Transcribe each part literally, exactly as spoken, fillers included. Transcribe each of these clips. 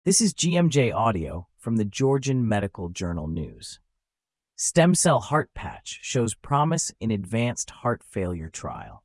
This is G M J Audio from the Georgian Medical Journal News. Stem cell heart patch shows promise in advanced heart failure trial.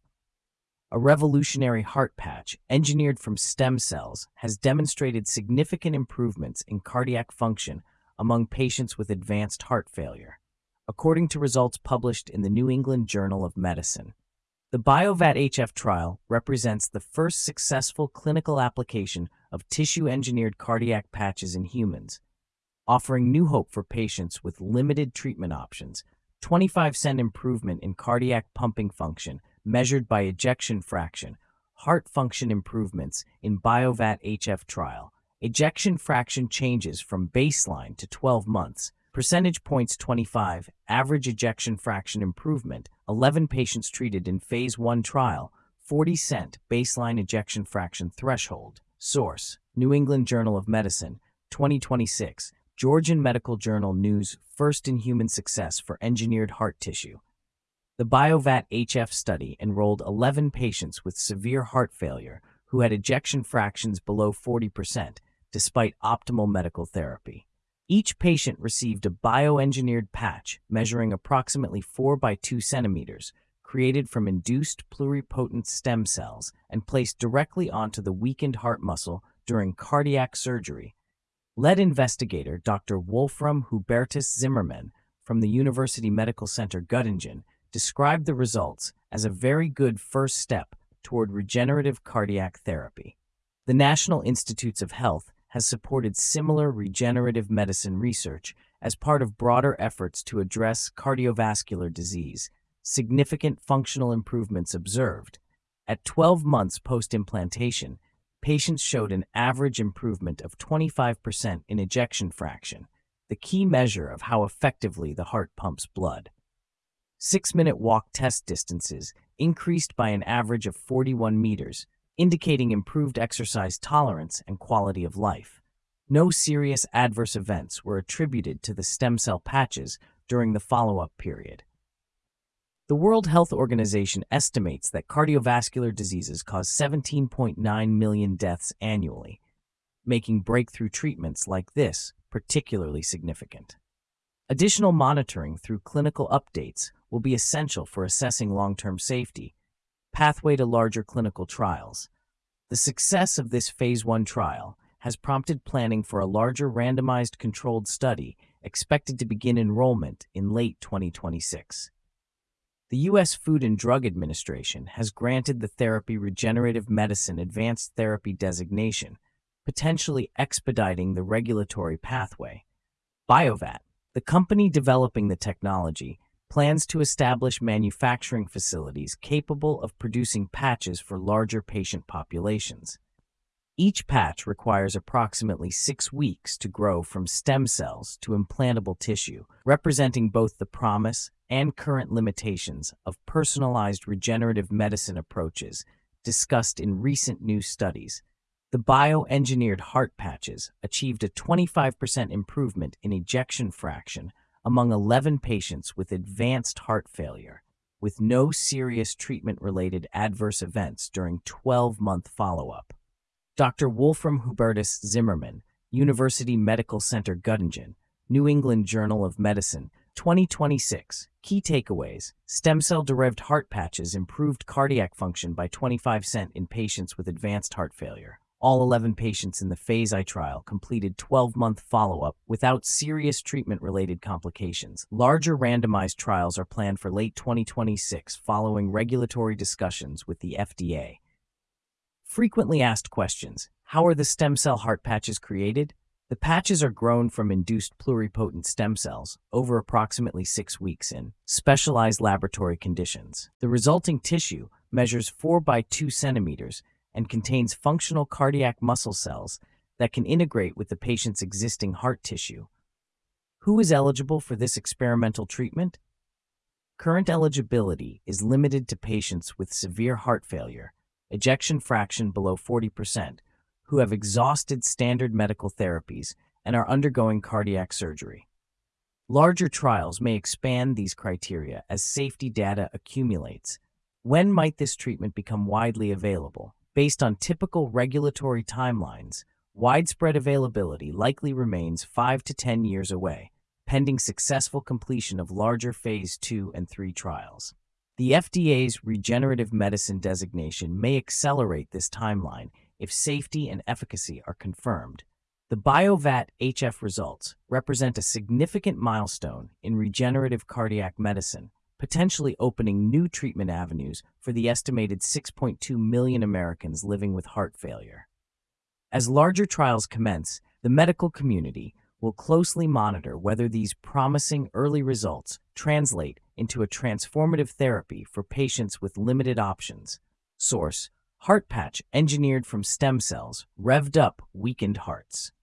A revolutionary heart patch engineered from stem cells has demonstrated significant improvements in cardiac function among patients with advanced heart failure, according to results published in the New England Journal of Medicine. The BioVat-H F trial represents the first successful clinical application of tissue-engineered cardiac patches in humans, offering new hope for patients with limited treatment options. twenty-five percent improvement in cardiac pumping function measured by ejection fraction, heart function improvements in BioVat-H F trial. Ejection fraction changes from baseline to twelve months. Percentage points twenty-five, average ejection fraction improvement, eleven patients treated in phase one trial, forty percent baseline ejection fraction threshold. Source: New England Journal of Medicine, twenty twenty-six, Georgian Medical Journal News, first in human success for engineered heart tissue. The BioVat-H F study enrolled eleven patients with severe heart failure who had ejection fractions below forty percent, despite optimal medical therapy. Each patient received a bioengineered patch measuring approximately four by two centimeters, created from induced pluripotent stem cells and placed directly onto the weakened heart muscle during cardiac surgery. Lead investigator Doctor Wolfram Hubertus Zimmermann from the University Medical Center Göttingen described the results as a very good first step toward regenerative cardiac therapy. The National Institutes of Health has supported similar regenerative medicine research as part of broader efforts to address cardiovascular disease. Significant functional improvements observed. At twelve months post-implantation, patients showed an average improvement of twenty-five percent in ejection fraction, the key measure of how effectively the heart pumps blood. Six-minute walk test distances increased by an average of forty-one meters, indicating improved exercise tolerance and quality of life. No serious adverse events were attributed to the stem cell patches during the follow-up period. The World Health Organization estimates that cardiovascular diseases cause seventeen point nine million deaths annually, making breakthrough treatments like this particularly significant. Additional monitoring through clinical updates will be essential for assessing long-term safety. Pathway to larger clinical trials. The success of this phase one trial has prompted planning for a larger randomized controlled study expected to begin enrollment in late twenty twenty-six. The U S Food and Drug Administration has granted the therapy Regenerative Medicine Advanced Therapy designation, potentially expediting the regulatory pathway. BioVat, the company developing the technology, plans to establish manufacturing facilities capable of producing patches for larger patient populations. Each patch requires approximately six weeks to grow from stem cells to implantable tissue, representing both the promise and current limitations of personalized regenerative medicine approaches discussed in recent new studies. The bioengineered heart patches achieved a twenty-five percent improvement in ejection fraction among eleven patients with advanced heart failure, with no serious treatment-related adverse events during twelve-month follow-up. Doctor Wolfram Hubertus Zimmermann, University Medical Center Göttingen, New England Journal of Medicine, twenty twenty-six. Key takeaways: stem cell-derived heart patches improved cardiac function by twenty-five percent in patients with advanced heart failure. All eleven patients in the phase I trial completed twelve-month follow-up without serious treatment-related complications. Larger randomized trials are planned for late twenty twenty-six following regulatory discussions with the F D A. Frequently asked questions: how are the stem cell heart patches created? The patches are grown from induced pluripotent stem cells over approximately six weeks in specialized laboratory conditions. The resulting tissue measures four by two centimeters and contains functional cardiac muscle cells that can integrate with the patient's existing heart tissue. Who is eligible for this experimental treatment? Current eligibility is limited to patients with severe heart failure, ejection fraction below forty percent, who have exhausted standard medical therapies and are undergoing cardiac surgery. Larger trials may expand these criteria as safety data accumulates. When might this treatment become widely available? Based on typical regulatory timelines, widespread availability likely remains five to ten years away, pending successful completion of larger phase two and three trials. The F D A's regenerative medicine designation may accelerate this timeline if safety and efficacy are confirmed. The BioVat H F results represent a significant milestone in regenerative cardiac medicine, potentially opening new treatment avenues for the estimated six point two million Americans living with heart failure. As larger trials commence, the medical community will closely monitor whether these promising early results translate into a transformative therapy for patients with limited options. Source: Heart patch engineered from stem cells, revved up weakened hearts.